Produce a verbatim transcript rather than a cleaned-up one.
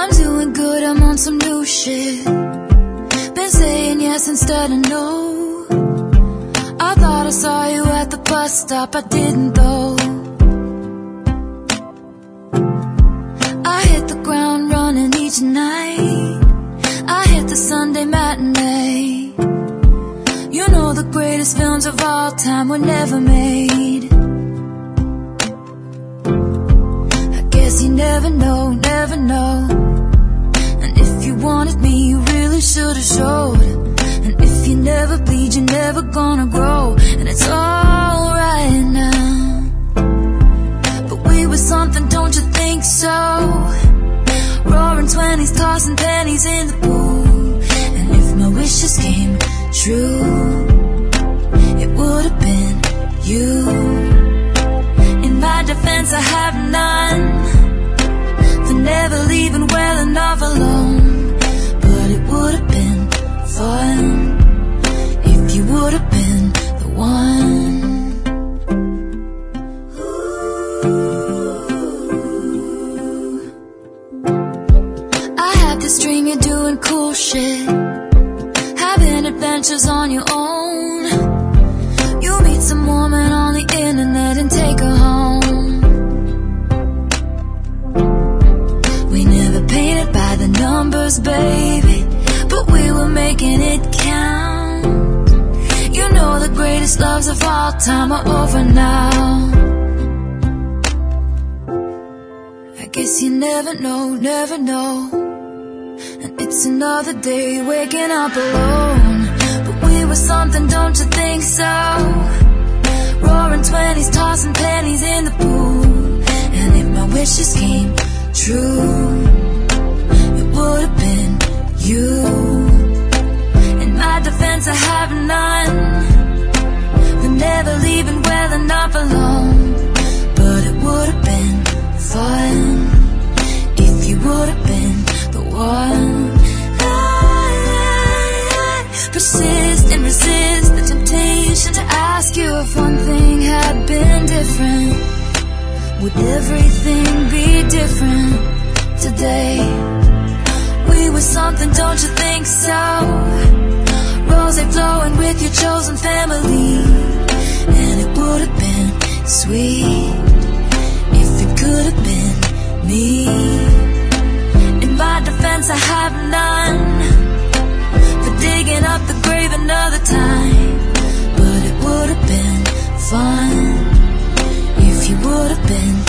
I'm doing good, I'm on some new shit. Been saying yes instead of no. I thought I saw you at the bus stop, I didn't though. I hit the ground running each night. I hit the Sunday matinee. You know the greatest films of all time were never made. I guess you never know, never know. And if you wanted me, you really should've showed. And if you never bleed, you're never gonna grow. And it's alright now. But we were something, don't you think so? Roaring twenties, tossing pennies in the pool. And if my wishes came true, it would've been you. In my defense, I have none for never leaving well enough alone. But it would've been fun if you would've been the one. I had this dream you're doing cool shit, having adventures on your own. You meet some woman on the internet and take her home. We never painted by the numbers, baby, but we were making it count. You know the greatest loves of all time are over now. I guess you never know, never know. And it's another day waking up alone. But we were something, don't you think so? Roaring twenties, tossing pennies in the pool. And if my wishes came true, it would've been you. In my defense, I have none for never leaving well enough alone. But it would've been fun if you would've been the one. I, I persist and resist the temptation to ask you if one thing had been different. Would everything be different today? We were something, don't you think so? Rose flowing with your chosen family. And it would have been sweet if it could have been me. In my defense, I have none for digging up the grave another time. But it would have been fun if you would have been